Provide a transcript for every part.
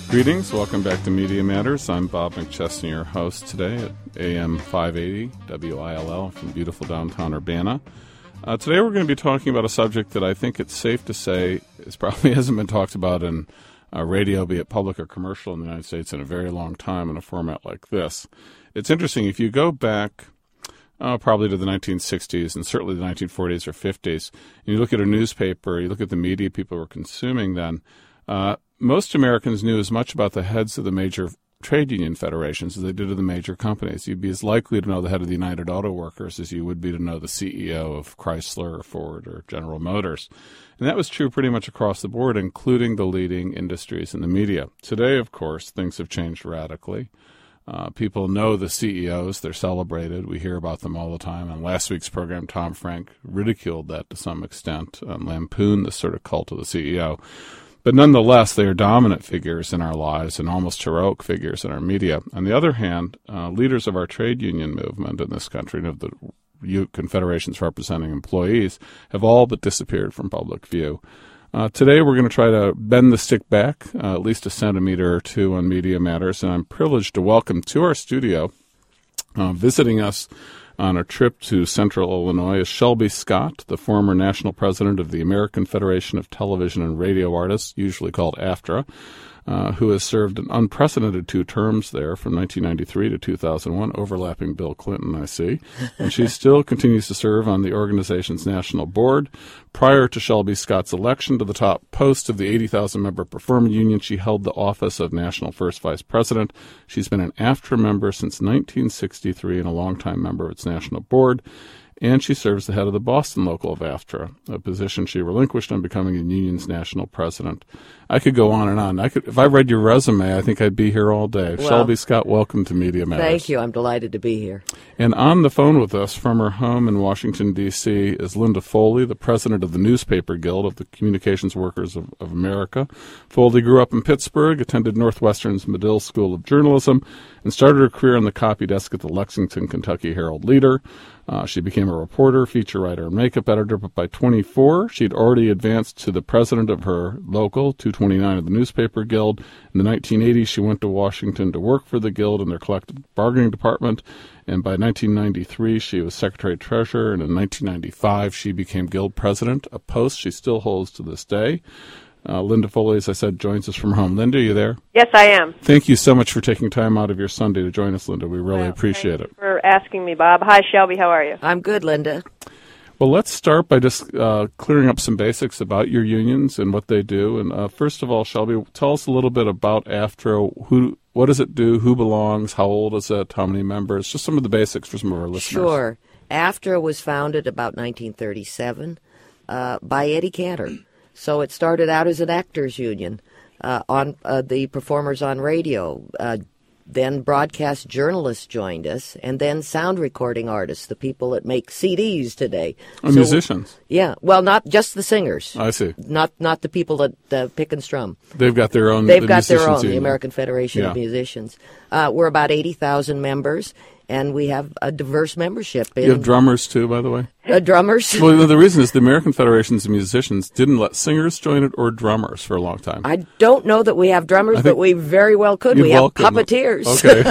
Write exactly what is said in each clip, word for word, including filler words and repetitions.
Greetings. Welcome back to Media Matters. I'm Bob McChesney, your host today at A M five eighty W I L L from beautiful downtown Urbana. Uh, today we're going to be talking about a subject that I think it's safe to say is probably hasn't been talked about in uh, radio, be it public or commercial, in the United States in a very long time in a format like this. It's interesting. If you go back uh, probably to the nineteen sixties and certainly the nineteen forties or fifties, and you look at a newspaper, you look at the media people were consuming then, uh, most Americans knew as much about the heads of the major trade union federations as they did of the major companies. You'd be as likely to know the head of the United Auto Workers as you would be to know the C E O of Chrysler or Ford or General Motors. And that was true pretty much across the board, including the leading industries in the media. Today, of course, things have changed radically. Uh, people know the C E Os. They're celebrated. We hear about them all the time. On last week's program, Tom Frank ridiculed that to some extent, and lampooned the sort of cult of the C E O. But nonetheless, they are dominant figures in our lives and almost heroic figures in our media. On the other hand, uh, leaders of our trade union movement in this country and of the confederations representing employees have all but disappeared from public view. Uh, today, we're going to try to bend the stick back uh, at least a centimeter or two on Media Matters, and I'm privileged to welcome to our studio, uh, visiting us on a trip to Central Illinois is Shelby Scott, the former national president of the American Federation of Television and Radio Artists, usually called AFTRA, uh, who has served an unprecedented two terms there from nineteen ninety-three to two thousand one, overlapping Bill Clinton, I see. And she still continues to serve on the organization's national board. Prior to Shelby Scott's election to the top post of the eighty thousand member Performance Union, she held the office of National First Vice President. She's been an AFTRA member since nineteen sixty-three and a longtime member of its national board. And she serves the head of the Boston local of AFTRA, a position she relinquished on becoming the union's national president. I could go on and on. I could, if I read your resume, I think I'd be here all day. Well, Shelby Scott, welcome to Media Matters. Thank you. I'm delighted to be here. And on the phone with us from her home in Washington, D C is Linda Foley, the president of the Newspaper Guild of the Communications Workers of, of America. Foley grew up in Pittsburgh, attended Northwestern's Medill School of Journalism, and started her career on the copy desk at the Lexington, Kentucky Herald-Leader. Uh, she became a reporter, feature writer, and makeup editor, but by twenty-four, she'd already advanced to the president of her local, two twenty-nine of the Newspaper Guild. In the nineteen eighties, she went to Washington to work for the Guild in their collective bargaining department, and by nineteen ninety-three, she was secretary-treasurer, and in nineteen ninety-five, she became Guild president, a post she still holds to this day. Uh, Linda Foley, as I said, joins us from home. Linda, are you there? Yes, I am. Thank you so much for taking time out of your Sunday to join us, Linda. We really well, appreciate thank it. You for asking me, Bob. Hi, Shelby. How are you? I'm good, Linda. Well, let's start by just uh, clearing up some basics about your unions and what they do. And uh, first of all, Shelby, tell us a little bit about AFTRA. Who, what does it do? Who belongs? How old is it? How many members? Just some of the basics for some of our listeners. Sure. AFTRA was founded about nineteen thirty-seven uh, by Eddie Cantor. So it started out as an actors union, uh, on uh, the performers on radio. Uh, then broadcast journalists joined us, and then sound recording artists, the people that make C Ds today. Oh, so, musicians. Yeah, well, not just the singers. I see. Not not the people that uh, pick and strum. They've got their own. They've the got their own. union. The American Federation yeah. of Musicians. Uh, we're about eighty thousand members. And we have a diverse membership. In, you have drummers, too, by the way? Uh, drummers. Well, the reason is the American Federations of Musicians didn't let singers join it or drummers for a long time. I don't know that we have drummers, but we very well could. We well have puppeteers.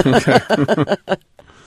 Okay, okay.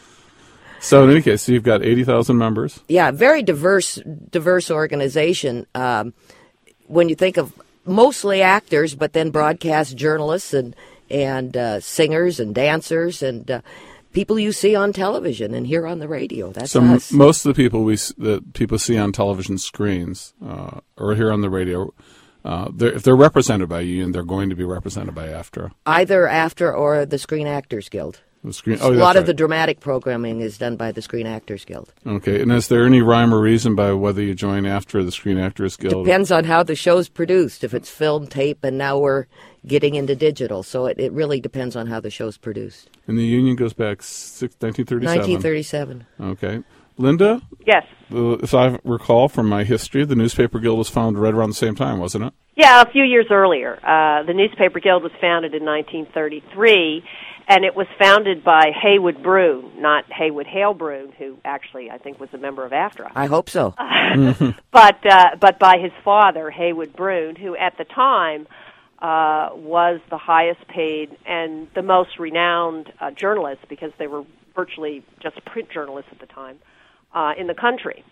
So in any case, so you've got eighty thousand members. Yeah, very diverse diverse organization. Um, when you think of mostly actors, but then broadcast journalists and, and uh, singers and dancers and... Uh, people you see on television and hear on the radio. That's so us. M- most of the people we that people see on television screens uh, or hear on the radio, uh, they're, if they're represented by a union, they're going to be represented by AFTRA. Either AFTRA or the Screen Actors Guild. The screen, oh, a lot right. of the dramatic programming is done by the Screen Actors Guild. Okay, and is there any rhyme or reason by whether you join AFTRA or the Screen Actors Guild? Depends on how the show's produced. If it's film, tape, and now we're getting into digital. So it, it really depends on how the show's produced. And the union goes back six, nineteen thirty-seven? nineteen thirty-seven. Okay. Linda? Yes. Uh, if I recall from my history, the Newspaper Guild was founded right around the same time, wasn't it? Yeah, a few years earlier. Uh, the Newspaper Guild was founded in nineteen thirty-three, and it was founded by Haywood Broun, not Haywood Hale Broun, who actually I think was a member of AFTRA. I hope so. but uh, but by his father, Haywood Broun, who at the time uh, was the highest paid and the most renowned uh, journalists, because they were virtually just print journalists at the time, uh, in the country.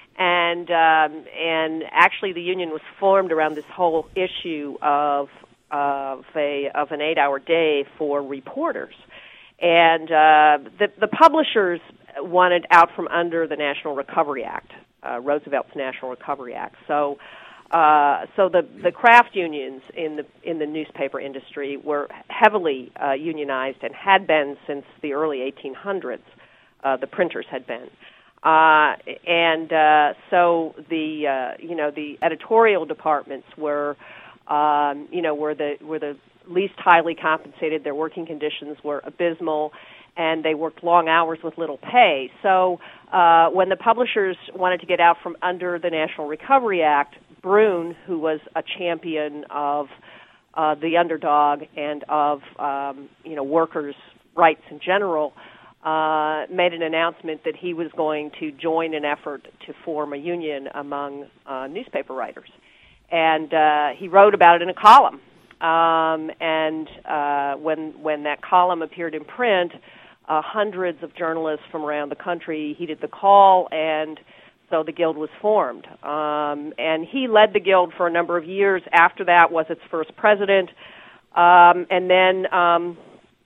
And um, and actually, the union was formed around this whole issue of of a of an eight-hour day for reporters, and uh, the the publishers wanted out from under the National Recovery Act, uh, Roosevelt's National Recovery Act. So. Uh, so the, the craft unions in the in the newspaper industry were heavily uh, unionized and had been since the early eighteen hundreds. Uh, the printers had been, uh, and uh, so the uh, you know the editorial departments were um, you know were the were the least highly compensated. Their working conditions were abysmal, and they worked long hours with little pay. So uh, when the publishers wanted to get out from under the National Recovery Act, Brune, who was a champion of uh, the underdog and of um, you know workers' rights in general, uh, made an announcement that he was going to join an effort to form a union among uh, newspaper writers, and uh, he wrote about it in a column. Um, and uh, when when that column appeared in print, uh, hundreds of journalists from around the country heeded the call, and so the Guild was formed. Um, and he led the Guild for a number of years. After that was its first president. Um, and then um,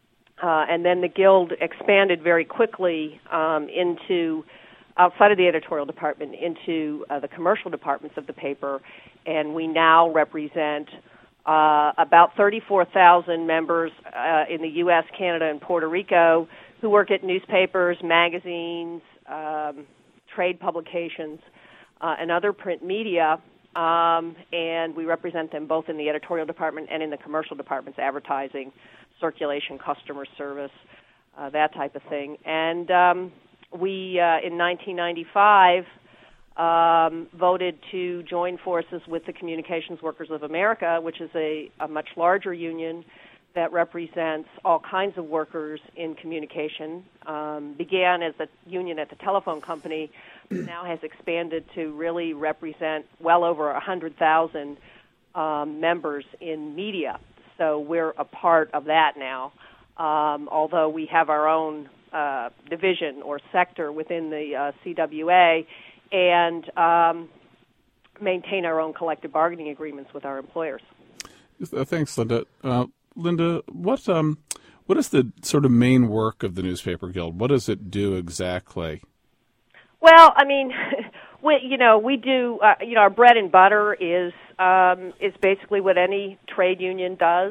uh, and then the Guild expanded very quickly um, into, outside of the editorial department, into uh, the commercial departments of the paper. And we now represent uh, about thirty-four thousand members uh, in the U S, Canada, and Puerto Rico who work at newspapers, magazines, um, trade publications, uh, and other print media, um, and we represent them both in the editorial department and in the commercial departments, advertising, circulation, customer service, uh, that type of thing. And um, we, uh, in nineteen ninety-five, um, voted to join forces with the Communications Workers of America, which is a, a much larger union that represents all kinds of workers in communication. Um, began as a union at the telephone company, but now has expanded to really represent well over one hundred thousand um, members in media. So we're a part of that now, um, although we have our own uh, division or sector within the uh, C W A, and um, maintain our own collective bargaining agreements with our employers. Uh, thanks, Linda. Uh, Linda, what um, what is the sort of main work of the Newspaper Guild? What does it do exactly? Well, I mean, we, you know, we do. Uh, you know, our bread and butter is um, is basically what any trade union does.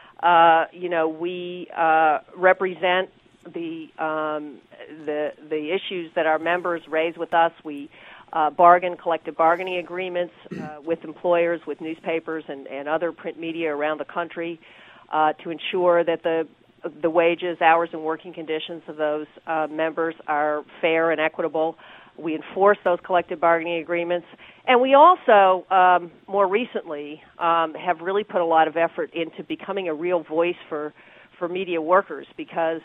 Uh, you know, we uh, represent the um, the the issues that our members raise with us. We uh, bargain collective bargaining agreements uh, with employers, with newspapers, and, and other print media around the country. Uh, to ensure that the the wages, hours, and working conditions of those uh, members are fair and equitable. We enforce those collective bargaining agreements. And we also, um, more recently, um, have really put a lot of effort into becoming a real voice for, for media workers, because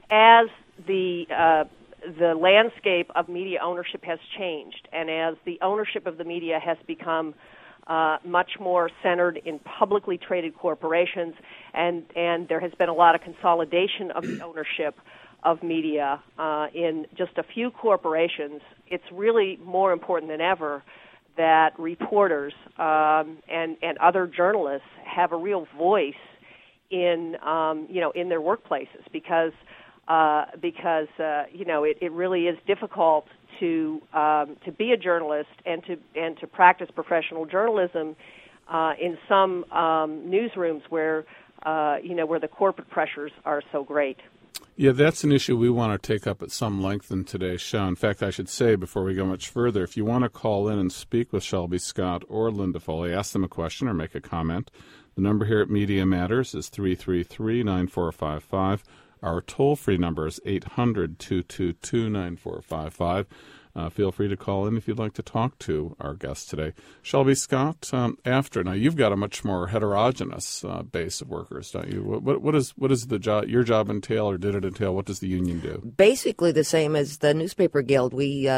as the uh, the landscape of media ownership has changed, and as the ownership of the media has become Uh, much more centered in publicly traded corporations, and, and there has been a lot of consolidation of the ownership of media uh, in just a few corporations. It's really more important than ever that reporters um, and, and other journalists have a real voice in um, you know in their workplaces, because uh, because uh, you know it, it really is difficult to um, to be a journalist and to and to practice professional journalism uh, in some um, newsrooms where uh, you know where the corporate pressures are so great. Yeah, that's an issue we want to take up at some length in today's show. In fact, I should say before we go much further, if you want to call in and speak with Shelby Scott or Linda Foley, ask them a question or make a comment. The number here at Media Matters is three three three, nine four five five. Our toll-free number is eight hundred, two two two, nine four five five. Uh, feel free to call in if you'd like to talk to our guest today. Shelby Scott, um, after, now you've got a much more heterogeneous uh, base of workers, don't you? What, what, what is what is the job, your job entail, or did it entail? What does the union do? Basically the same as the Newspaper Guild. We uh,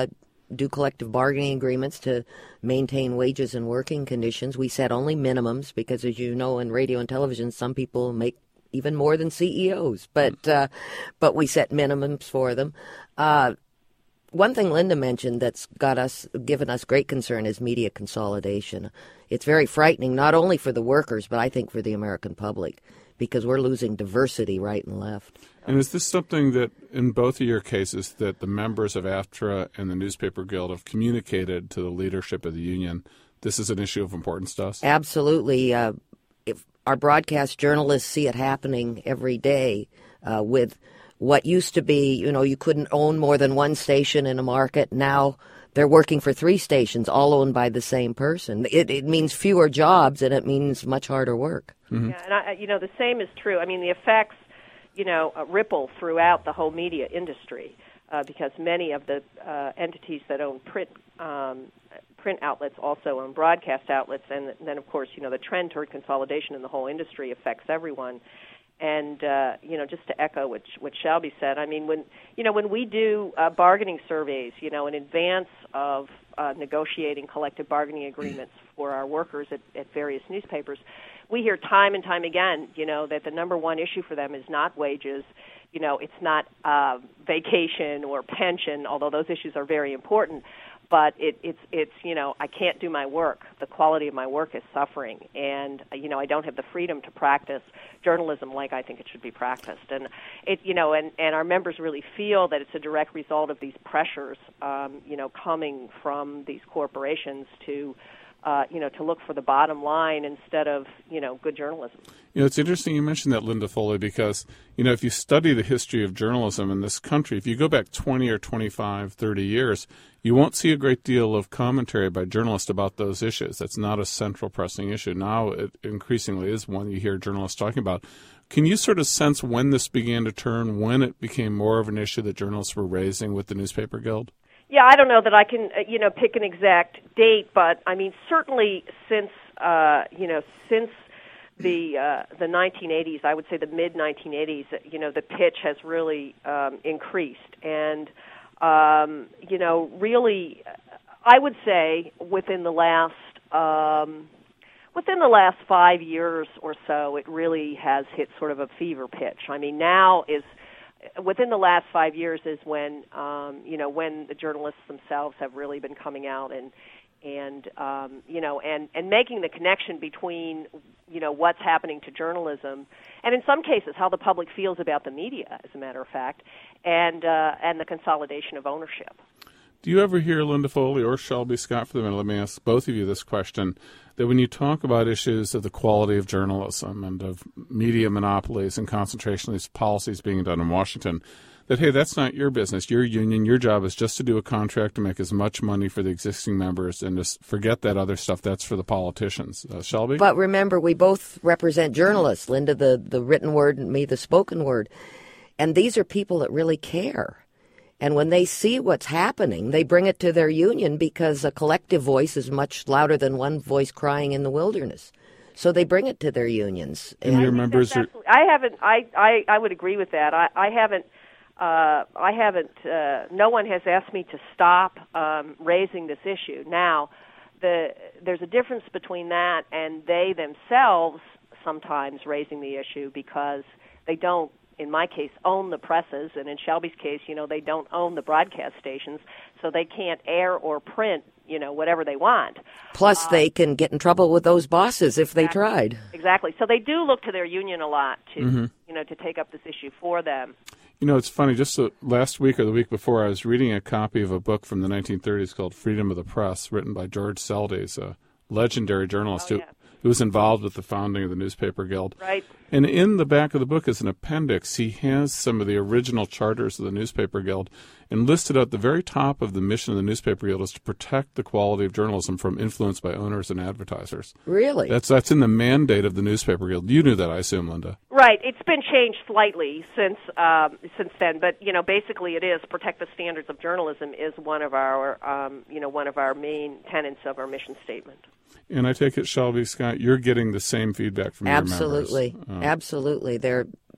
do collective bargaining agreements to maintain wages and working conditions. We set only minimums because, as you know, in radio and television, some people make even more than C E Os, but uh, but we set minimums for them. Uh, one thing Linda mentioned that's got us given us great concern is media consolidation. It's very frightening, not only for the workers, but I think for the American public, because we're losing diversity right and left. And is this something that, in both of your cases, that the members of AFTRA and the Newspaper Guild have communicated to the leadership of the union? This is an issue of importance to us? Absolutely. Uh, if our broadcast journalists see it happening every day uh, with what used to be, you know, you couldn't own more than one station in a market. Now they're working for three stations, all owned by the same person. It, it means fewer jobs, and it means much harder work. Mm-hmm. Yeah, and I, you know, the same is true. I mean, the effects, you know, uh, ripple throughout the whole media industry uh, because many of the uh, entities that own print um, print outlets also own broadcast outlets, and then, of course, you know, the trend toward consolidation in the whole industry affects everyone. And, uh, you know, just to echo what, what Shelby said, I mean, when, you know, when we do uh, bargaining surveys, you know, in advance of uh, negotiating collective bargaining agreements for our workers at, at various newspapers, we hear time and time again, you know, that the number one issue for them is not wages, you know, it's not uh, vacation or pension, although those issues are very important. But it, it's, it's, you know, I can't do my work. The quality of my work is suffering. And, you know, I don't have the freedom to practice journalism like I think it should be practiced. And, it, you know, and, and our members really feel that it's a direct result of these pressures, um, you know, coming from these corporations to, uh, you know, to look for the bottom line instead of, you know, good journalism. You know, it's interesting you mentioned that, Linda Foley, because, you know, if you study the history of journalism in this country, if you go back twenty or twenty-five, thirty years, you won't see a great deal of commentary by journalists about those issues. That's not a central pressing issue. Now it increasingly is one you hear journalists talking about. Can you sort of sense when this began to turn, when it became more of an issue that journalists were raising with the Newspaper Guild? Yeah, I don't know that I can, uh, you know, pick an exact date, but I mean, certainly since, uh, you know, since the uh, the nineteen eighties, I would say the mid nineteen eighties, you know, the pitch has really um, increased, and um, you know, really, I would say within the last um, within the last five years or so, it really has hit sort of a fever pitch. I mean, now is. Within the last five years is when um, you know when the journalists themselves have really been coming out and and um, you know and, and making the connection between you know what's happening to journalism and in some cases how the public feels about the media, as a matter of fact, and uh, and the consolidation of ownership. Do you ever hear, Linda Foley or Shelby Scott, for the minute, let me ask both of you this question, that when you talk about issues of the quality of journalism and of media monopolies and concentration of these policies being done in Washington, that, hey, that's not your business. Your union, your job is just to do a contract to make as much money for the existing members and just forget that other stuff. That's for the politicians. Uh, Shelby? But remember, we both represent journalists, Linda, the, the written word, and me, the spoken word. And these are people that really care. And when they see what's happening, they bring it to their union because a collective voice is much louder than one voice crying in the wilderness. So they bring it to their unions. And, and your members are... I haven't. I, I, I would agree with that. I, I haven't. Uh, I haven't. Uh, no one has asked me to stop um, raising this issue. Now, the there's a difference between that and they themselves sometimes raising the issue because they don't, in my case, own the presses, and in Shelby's case, you know, they don't own the broadcast stations, so they can't air or print, you know, whatever they want. Plus, uh, they can get in trouble with those bosses if exactly, they tried. Exactly. So they do look to their union a lot to, mm-hmm. you know, to take up this issue for them. You know, it's funny, just the last week or the week before, I was reading a copy of a book from the nineteen thirties called Freedom of the Press, written by George Seldes, a legendary journalist oh, who, yeah. who was involved with the founding of the Newspaper Guild. Right. And in the back of the book as an appendix, he has some of the original charters of the Newspaper Guild, and listed at the very top of the mission of the Newspaper Guild is to protect the quality of journalism from influence by owners and advertisers. Really? That's that's in the mandate of the Newspaper Guild. You knew that, I assume, Linda. Right. It's been changed slightly since um, since then, but you know, basically, it is protect the standards of journalism is one of our um, you know one of our main tenets of our mission statement. And I take it, Shelby Scott, you're getting the same feedback from Absolutely. your members. Uh, Absolutely. They're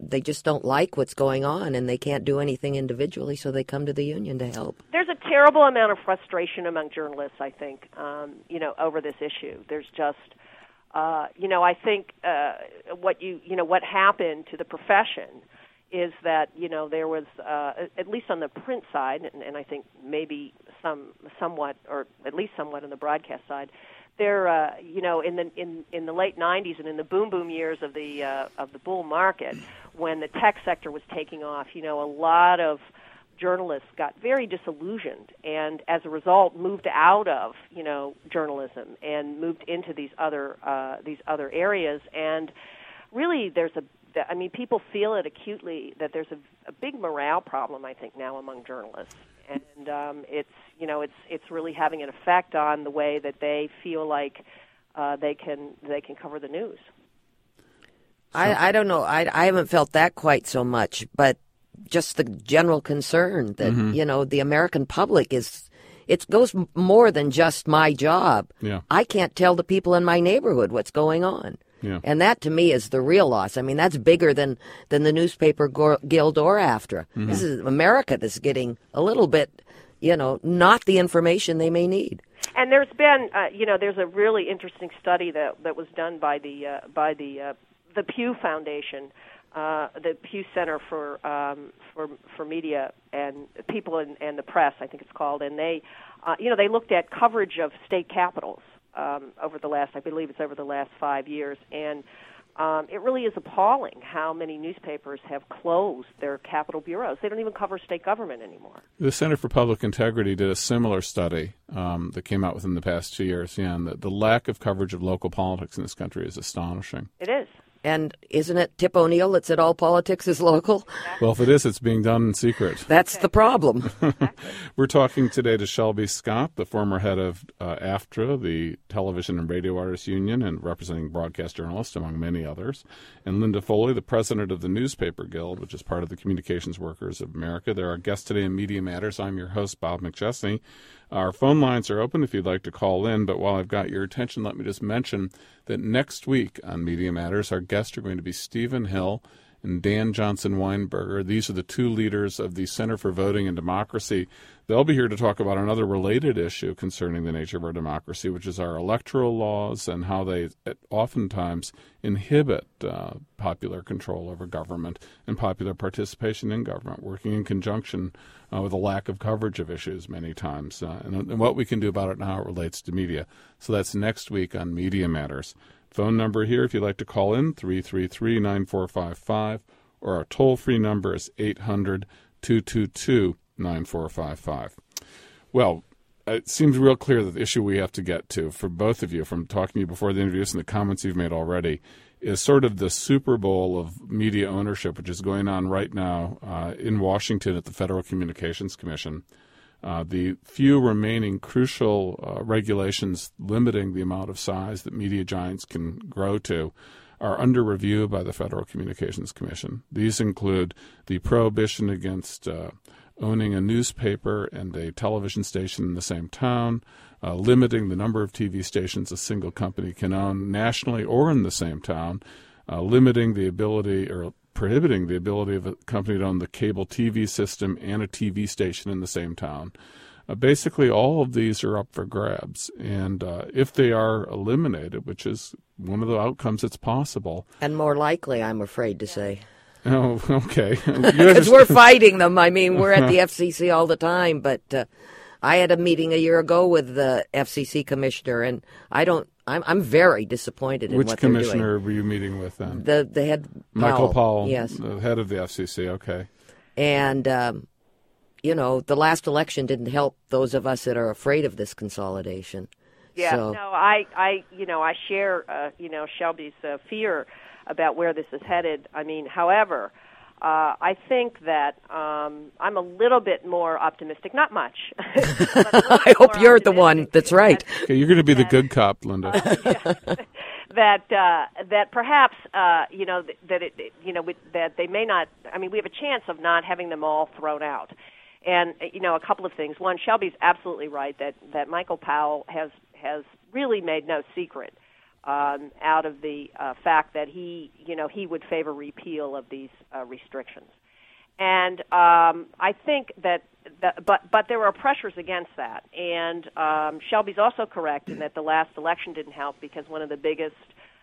they just don't like what's going on, and they can't do anything individually, so they come to the union to help. There's a terrible amount of frustration among journalists, I think, um, you know, over this issue. There's just, uh, you know, I think uh, what you, you know, what happened to the profession is that, you know, there was, uh, at least on the print side, and, and I think maybe some, somewhat, or at least somewhat on the broadcast side, there, uh, you know, in the in, in the late nineties and in the boom boom years of the uh, of the bull market, when the tech sector was taking off, you know, a lot of journalists got very disillusioned, and as a result, moved out of, you know, journalism and moved into these other uh, these other areas. And really, there's a I mean, people feel it acutely that there's a, a big morale problem, I think, now among journalists. And um, it's, you know, it's it's really having an effect on the way that they feel like uh, they can they can cover the news. I, I don't know. I, I haven't felt that quite so much, but just the general concern that, mm-hmm. you know, the American public is, it goes more than just my job. Yeah. I can't tell the people in my neighborhood what's going on. Yeah. And that, to me, is the real loss. I mean, that's bigger than, than the newspaper go- guild or AFTRA. Mm-hmm. This is America that's getting a little bit, you know, not the information they may need. And there's been, uh, you know, there's a really interesting study that that was done by the uh, by the uh, the Pew Foundation, uh, the Pew Center for um, for for Media and People and, and the Press, I think it's called, and they, uh, you know, they looked at coverage of state capitals. Um, over the last, I believe it's over the last five years, and um, it really is appalling how many newspapers have closed their capital bureaus. They don't even cover state government anymore. The Center for Public Integrity did a similar study um, that came out within the past two years, yeah, and the, the lack of coverage of local politics in this country is astonishing. It is. And isn't it Tip O'Neill that said all politics is local? Well, if it is, it's being done in secret. That's the problem. We're talking today to Shelby Scott, the former head of uh, AFTRA, the Television and Radio Artists Union, and representing broadcast journalists, among many others, and Linda Foley, the president of the Newspaper Guild, which is part of the Communications Workers of America. They're our guests today in Media Matters. I'm your host, Bob McChesney. Our phone lines are open if you'd like to call in, but while I've got your attention, let me just mention that next week on Media Matters, our guests are going to be Stephen Hill and Dan Johnson-Weinberger. These are the two leaders of the Center for Voting and Democracy. They'll be here to talk about another related issue concerning the nature of our democracy, which is our electoral laws and how they oftentimes inhibit uh, popular control over government and popular participation in government, working in conjunction uh, with a lack of coverage of issues many times, uh, and, and what we can do about it and how it relates to media. So that's next week on Media Matters. Phone number here, if you'd like to call in, three three three, nine four five five, or our toll-free number is eight hundred, two two two, nine four five five. Well, it seems real clear that the issue we have to get to for both of you, from talking to you before the interviews and the comments you've made already, is sort of the Super Bowl of media ownership, which is going on right now uh, in Washington at the Federal Communications Commission. Uh, the few remaining crucial uh, regulations limiting the amount of size that media giants can grow to are under review by the Federal Communications Commission. These include the prohibition against uh, owning a newspaper and a television station in the same town, uh, limiting the number of T V stations a single company can own nationally or in the same town, uh, limiting the ability or prohibiting the ability of a company to own the cable T V system and a T V station in the same town. Uh, basically, all of these are up for grabs, and uh, if they are eliminated, which is one of the outcomes that's possible. And more likely, I'm afraid to say. Oh, okay. Because we're fighting them. I mean, we're at the F C C all the time, but uh, I had a meeting a year ago with the F C C commissioner, and I don't, I'm, I'm very disappointed in Which what they're doing. Which commissioner were you meeting with then? The the head, Powell. Michael Powell, yes. The head of the F C C, okay. And, um, you know, the last election didn't help those of us that are afraid of this consolidation. Yeah, so. no, I, I, you know, I share, uh, you know, Shelby's uh, fear about where this is headed. I mean, however, uh, I think that um, I'm a little bit more optimistic. Not much. I hope you're the one that's right. That, okay, you're going to be that, the good cop, Linda. Uh, yeah, that uh, that perhaps uh, you know that it you know that they may not. I mean, we have a chance of not having them all thrown out. And you know, a couple of things. One, Shelby's absolutely right that that Michael Powell has has really made no secret um, out of the uh, fact that he, you know, he would favor repeal of these uh, restrictions. And um, I think that, that, but but there are pressures against that. And um, Shelby's also correct in that the last election didn't help because one of the biggest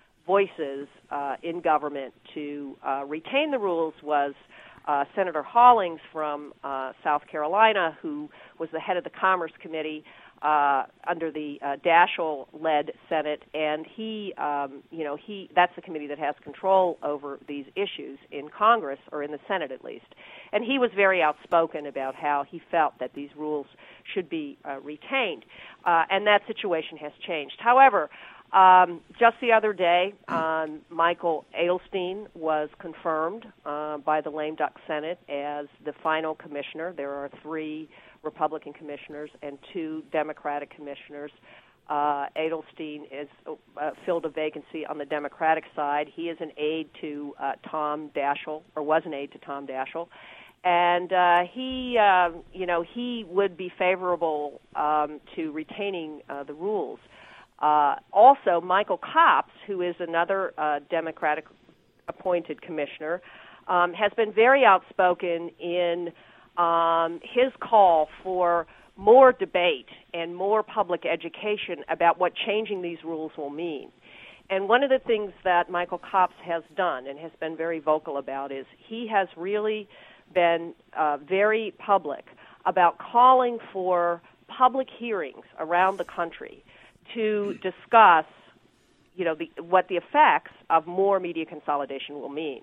voices uh, in government to uh, retain the rules was uh, Senator Hollings from uh, South Carolina, who was the head of the Commerce Committee uh, under the uh, Daschle-led Senate, and he, um, you know, he that's the committee that has control over these issues in Congress, or in the Senate at least. And he was very outspoken about how he felt that these rules should be uh, retained, uh, and that situation has changed. However, Um, just the other day, um, Michael Adelstein was confirmed uh, by the Lame Duck Senate as the final commissioner. There are three Republican commissioners and two Democratic commissioners. Uh, Adelstein is, uh, filled a vacancy on the Democratic side. He is an aide to uh, Tom Daschle, or was an aide to Tom Daschle. And uh, he, uh, you know, he would be favorable um, to retaining uh, the rules. Uh, also, Michael Copps, who is another uh, Democratic-appointed commissioner, um, has been very outspoken in um, his call for more debate and more public education about what changing these rules will mean. And one of the things that Michael Copps has done and has been very vocal about is he has really been uh, very public about calling for public hearings around the country to discuss, you know, the, what the effects of more media consolidation will mean.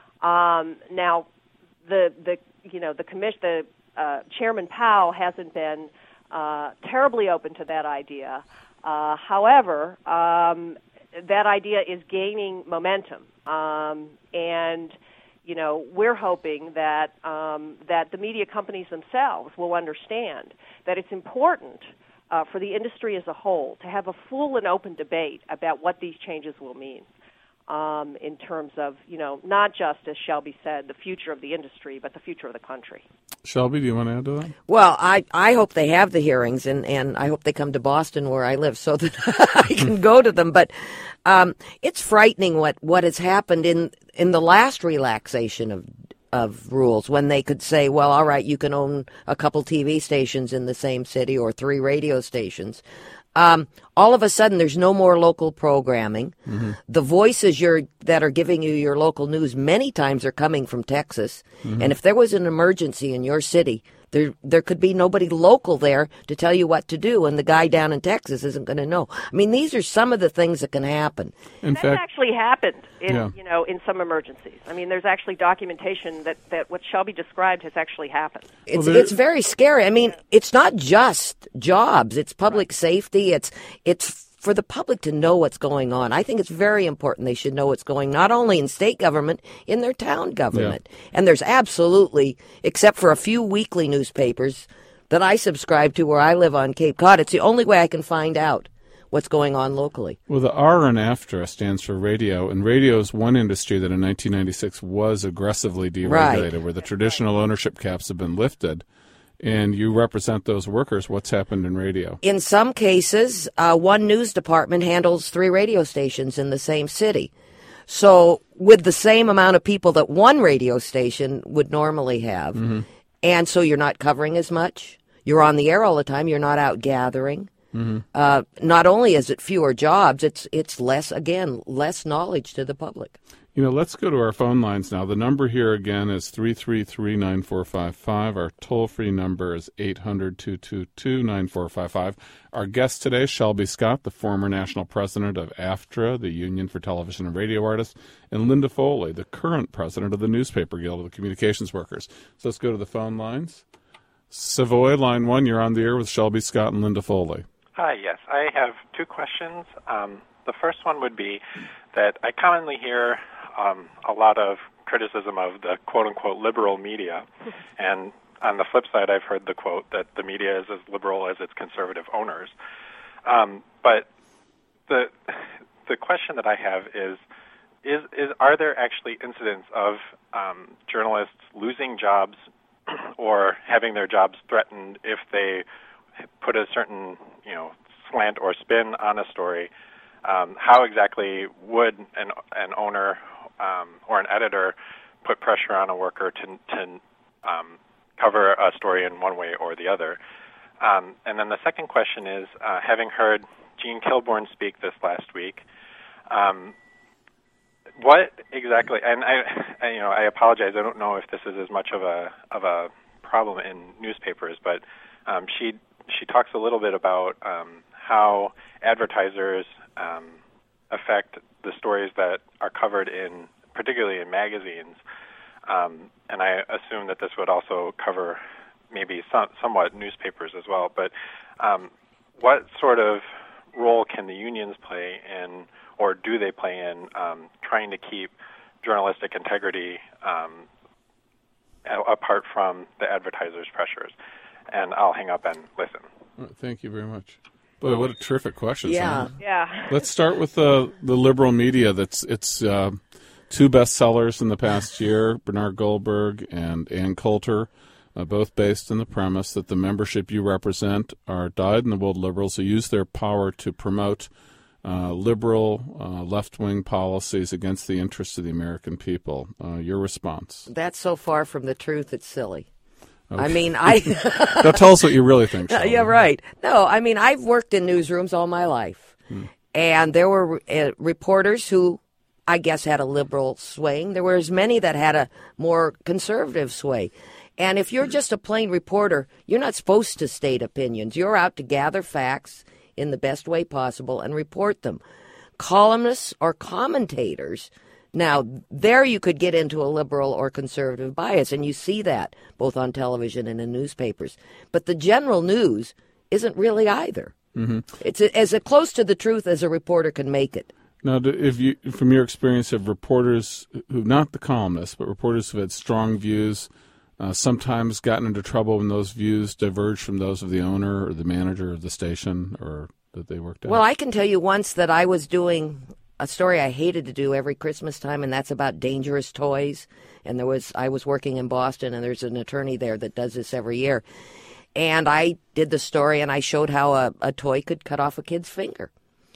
Um, now, the the you know the commission, the uh, Chairman Powell hasn't been uh, terribly open to that idea. Uh, however, um, that idea is gaining momentum, um, and you know we're hoping that um, that the media companies themselves will understand that it's important Uh, for the industry as a whole, to have a full and open debate about what these changes will mean um, in terms of, you know, not just, as Shelby said, the future of the industry, but the future of the country. Shelby, do you want to add to that? Well, I, I hope they have the hearings, and, and I hope they come to Boston where I live so that I can go to them. But um, it's frightening what, what has happened in, in the last relaxation of of rules, when they could say, well, all right, you can own a couple T V stations in the same city or three radio stations. Um, all of a sudden, there's no more local programming. Mm-hmm. The voices you're, that are giving you your local news many times are coming from Texas. Mm-hmm. And if there was an emergency in your city, there there could be nobody local there to tell you what to do, and the guy down in Texas isn't going to know. I mean, these are some of the things that can happen. In fact, that's actually happened in yeah. you know in some emergencies. I mean, there's actually documentation that, that what Shelby described has actually happened. It's well, it's very scary. I mean, it's not just jobs; it's public right. safety. It's it's. For the public to know what's going on. I think it's very important they should know what's going on, not only in state government, in their town government. Yeah. And there's absolutely, except for a few weekly newspapers that I subscribe to where I live on Cape Cod, it's the only way I can find out what's going on locally. Well, the R in AFTRA stands for radio, and radio is one industry that in nineteen ninety-six was aggressively deregulated, right. where the traditional ownership caps have been lifted. And you represent those workers. What's happened in radio? In some cases, uh, one news department handles three radio stations in the same city. So with the same amount of people that one radio station would normally have, mm-hmm. and so you're not covering as much, you're on the air all the time, you're not out gathering. Mm-hmm. Uh, not only is it fewer jobs, it's it's less, again, less knowledge to the public. You know, let's go to our phone lines now. The number here again is three three three, nine four five five. Our toll-free number is eight hundred, two two two, nine four five five. Our guest today, Shelby Scott, the former national president of AFTRA, the Union for Television and Radio Artists, and Linda Foley, the current president of the Newspaper Guild of the Communications Workers. So let's go to the phone lines. Savoy, line one, you're on the air with Shelby Scott and Linda Foley. Hi, yes. I have two questions. Um, the first one would be that I commonly hear Um, a lot of criticism of the quote-unquote liberal media, and on the flip side, I've heard the quote that the media is as liberal as its conservative owners. Um, but the the question that I have is, is, is are there actually incidents of um, journalists losing jobs or having their jobs threatened if they put a certain, you know, slant or spin on a story um, how exactly would an, an owner um, or an editor put pressure on a worker to, to um, cover a story in one way or the other? Um, and then the second question is, uh, having heard Jean Kilbourne speak this last week, um, what exactly? And I, I, you know, I apologize. I don't know if this is as much of a of a problem in newspapers, but um, she she talks a little bit about um, how advertisers um, affect the stories that are covered in, particularly in magazines. Um, and I assume that this would also cover maybe some, somewhat newspapers as well. But um, what sort of role can the unions play in, or do they play in, um, trying to keep journalistic integrity um, a- apart from the advertisers' pressures? And I'll hang up and listen. Well, thank you very much. Boy, what a terrific question. Yeah. Sam. Yeah. Let's start with the the liberal media. That's it's uh, two bestsellers in the past year, Bernard Goldberg and Ann Coulter, uh, both based on the premise that the membership you represent are dyed-in-the-wool liberals who use their power to promote uh, liberal, uh, left-wing policies against the interests of the American people. Uh, your response? That's so far from the truth, it's silly. Okay. I mean, I... Now tell us what you really think, Sheldon. Yeah, right. No, I mean, I've worked in newsrooms all my life. Hmm. And there were uh, reporters who, I guess, had a liberal swing. There were as many that had a more conservative sway. And if you're just a plain reporter, you're not supposed to state opinions. You're out to gather facts in the best way possible and report them. Columnists or commentators, now, there you could get into a liberal or conservative bias, and you see that both on television and in newspapers. But the general news isn't really either. Mm-hmm. It's a, as a close to the truth as a reporter can make it. Now, if you, from your experience of reporters who, not the columnists, but reporters who had strong views, uh, sometimes gotten into trouble when those views diverged from those of the owner or the manager of the station or that they worked at? Well, I can tell you once that I was doing a story I hated to do every Christmas time, and that's about dangerous toys. And there was I was working in Boston, and there's an attorney there that does this every year. And I did the story, and I showed how a, a toy could cut off a kid's finger.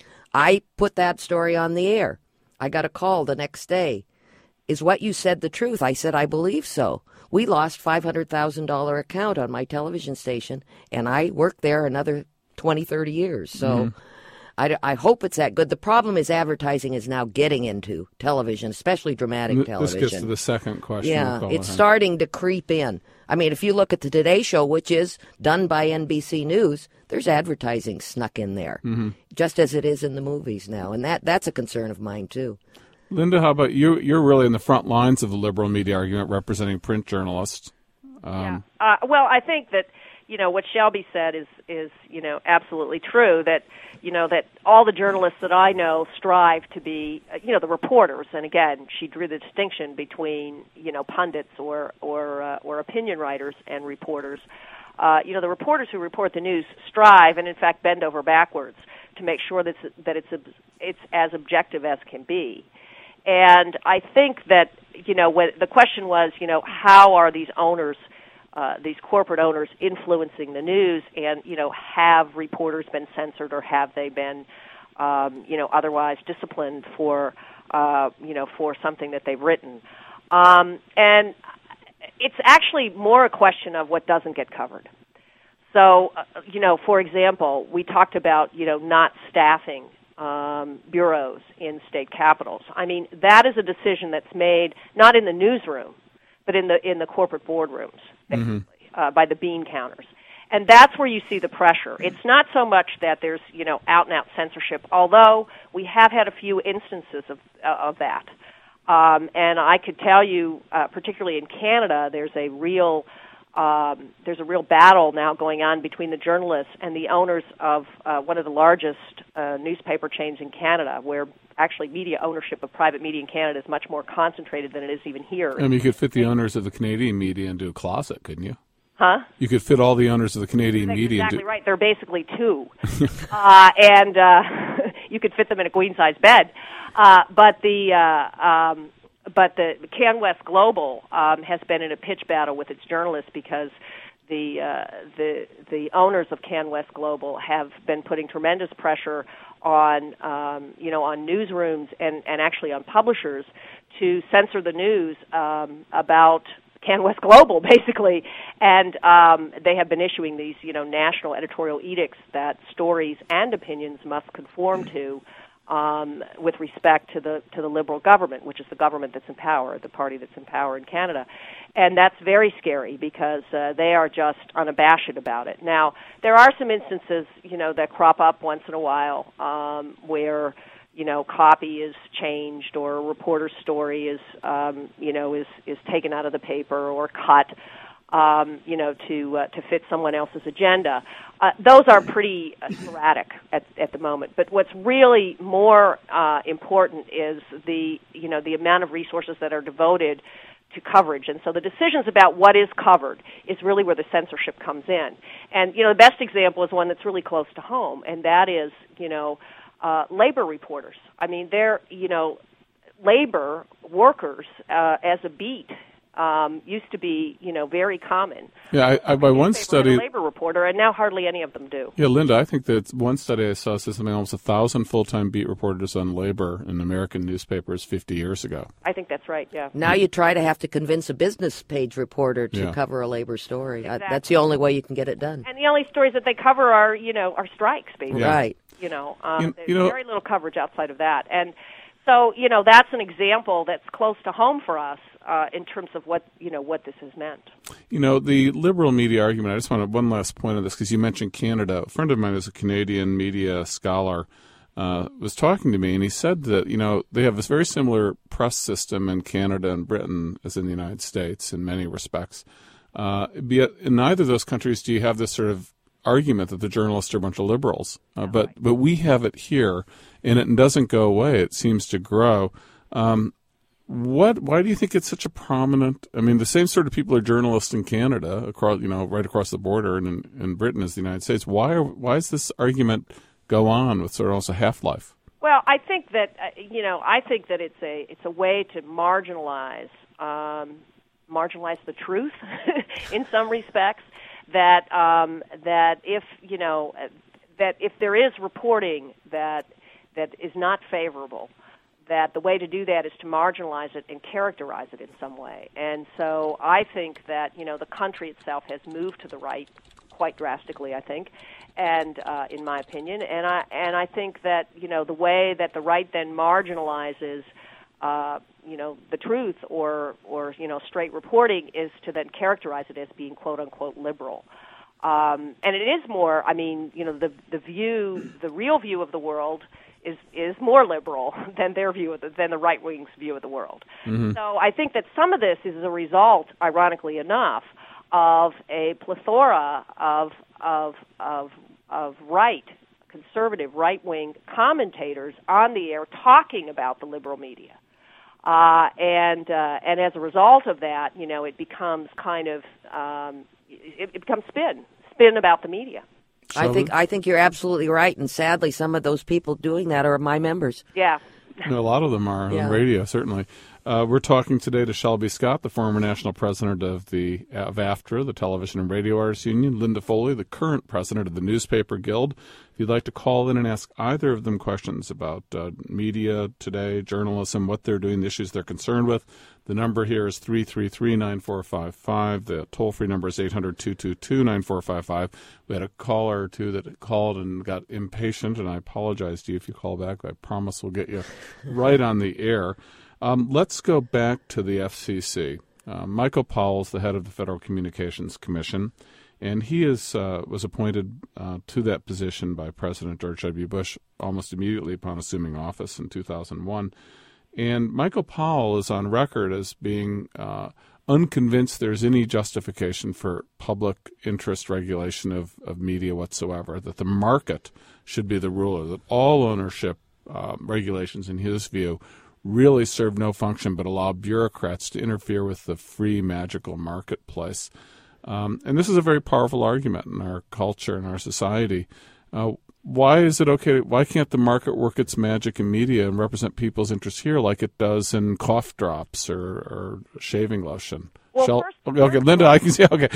I put that story on the air. I got a call the next day. Is what you said the truth? I said, I believe so. We lost five hundred thousand dollars account on my television station, and I worked there another twenty, thirty years. So mm-hmm. I, I hope it's that good. The problem is advertising is now getting into television, especially dramatic television. This gets to the second question. Yeah, it's starting to creep in. I mean, if you look at the Today Show, which is done by N B C News, there's advertising snuck in there, mm-hmm. just as it is in the movies now. And that that's a concern of mine, too. Linda, how about you? You're really in the front lines of the liberal media argument representing print journalists. Um, yeah. Uh, well, I think that, you know, what Shelby said is, is, you know, absolutely true, that, you know, that all the journalists that I know strive to be, you know, the reporters. And again, she drew the distinction between, you know, pundits or, or, uh, or opinion writers and reporters. Uh, you know, the reporters who report the news strive and, in fact, bend over backwards to make sure that it's, that it's, it's as objective as can be. And I think that, you know, when the question was, you know, how are these owners, uh, these corporate owners influencing the news, and, you know, have reporters been censored or have they been, um, you know, otherwise disciplined for, uh, you know, for something that they've written. Um, and it's actually more a question of what doesn't get covered. So, uh, you know, for example, we talked about, you know, not staffing Um, bureaus in state capitals. I mean, that is a decision that's made not in the newsroom, but in the in the corporate boardrooms, basically, mm-hmm. uh, by the bean counters. And that's where you see the pressure. It's not so much that there's, you know, out-and-out censorship, although we have had a few instances of uh, of that. Um, and I could tell you, uh, particularly in Canada, there's a real Um, there's a real battle now going on between the journalists and the owners of uh, one of the largest uh, newspaper chains in Canada, where actually media ownership of private media in Canada is much more concentrated than it is even here. I mean, you could fit the owners of the Canadian media into a closet, couldn't you? Huh? You could fit all the owners of the Canadian That's media exactly into... right. They're basically two. uh, and uh, you could fit them in a queen-size bed. Uh, but the... Uh, um, But the, the CanWest Global um, has been in a pitch battle with its journalists because the uh, the the owners of CanWest Global have been putting tremendous pressure on, um, you know, on newsrooms and, and actually on publishers to censor the news um, about CanWest Global, basically, and um, they have been issuing these, you know, national editorial edicts that stories and opinions must conform to um, with respect to the to the Liberal government, which is the government that's in power, the party that's in power in Canada, and that's very scary because uh, they are just unabashed about it. Now, there are some instances, you know, that crop up once in a while um, where, you know, copy is changed or a reporter's story is, um, you know, is, is taken out of the paper or cut, um, you know, to uh, to fit someone else's agenda. Uh, those are pretty uh, sporadic at, at the moment. But what's really more uh, important is the, you know, the amount of resources that are devoted to coverage. And so the decisions about what is covered is really where the censorship comes in. And, you know, the best example is one that's really close to home, and that is, you know, Uh, labor reporters. I mean, they're, you know, labor workers uh, as a beat um, used to be, you know, very common. Yeah, I, I by one study, a labor reporter, and now hardly any of them do. Yeah, Linda, I think that one study I saw said something almost a thousand full-time beat reporters on labor in American newspapers fifty years ago. I think that's right. Yeah. Now you try to have to convince a business page reporter to Yeah. cover a labor story. Exactly. Uh, that's the only way you can get it done. And the only stories that they cover are, you know, are strikes, basically. Yeah. Right. You know, um, You- there's you know- very little coverage outside of that. And so, you know, that's an example that's close to home for us uh, in terms of what, you know, what this has meant. You know, the liberal media argument, I just want to one last point on this because you mentioned Canada. A friend of mine is a Canadian media scholar, uh, was talking to me, and he said that, you know, they have this very similar press system in Canada and Britain as in the United States in many respects. Uh, yet in neither of those countries do you have this sort of argument that the journalists are a bunch of liberals. Uh, No, but right. but we have it here, and it doesn't go away. It seems to grow. Um, what? Why do you think it's such a prominent? I mean, the same sort of people are journalists in Canada, across you know, right across the border, and in, in Britain as the United States. Why are why does this argument go on with sort of almost a half life? Well, I think that uh, you know, I think that it's a it's a way to marginalize um, marginalize the truth in some respects. That um, that if you know that if there is reporting that that is not favorable, that the way to do that is to marginalize it and characterize it in some way. And so I think that you know the country itself has moved to the right quite drastically, I think, and uh, in my opinion, and I and I think that you know the way that the right then marginalizes uh, you know the truth or or you know straight reporting is to then characterize it as being quote unquote liberal. Um, and it is more, I mean, you know, the the view, the real view of the world is is more liberal than their view of the, than the right wing's view of the world. Mm-hmm. So I think that some of this is a result, ironically enough, of a plethora of of of of right, conservative, right wing commentators on the air talking about the liberal media. Uh, and uh, and as a result of that, you know, it becomes kind of um, it, it becomes spin, spin about the media. I think I think you're absolutely right, and sadly, some of those people doing that are my members. Yeah. You know, a lot of them are Yeah. on radio, certainly. Uh, we're talking today to Shelby Scott, the former national president of the of AFTRA, the Television and Radio Artists Union, Linda Foley, the current president of the Newspaper Guild. If you'd like to call in and ask either of them questions about uh, media today, journalism, what they're doing, the issues they're concerned with, the number here is three three three, nine four five five. The toll-free number is eight hundred, two two two, nine four five five. We had a caller or two that called and got impatient, and I apologize to you if you call back. I promise we'll get you right on the air. Um, let's go back to the F C C. Uh, Michael Powell is the head of the Federal Communications Commission, and he is uh, was appointed uh, to that position by President George W. Bush almost immediately upon assuming office in two thousand one. And Michael Powell is on record as being uh, unconvinced there's any justification for public interest regulation of, of media whatsoever, that the market should be the ruler, that all ownership uh, regulations, in his view, really serve no function but allow bureaucrats to interfere with the free, magical marketplace. Um, and this is a very powerful argument in our culture and our society. Uh, why is it okay? Why can't the market work its magic in media and represent people's interests here like it does in cough drops or, or shaving lotion? Well, Shall, first, okay, okay, Linda, I can see. Okay,